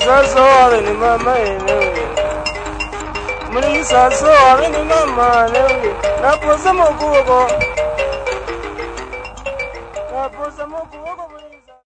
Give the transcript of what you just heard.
saso ave ni mama ene. Muli saso ave ni mama ene. Naposa mokugo. Naposa mokugo muli.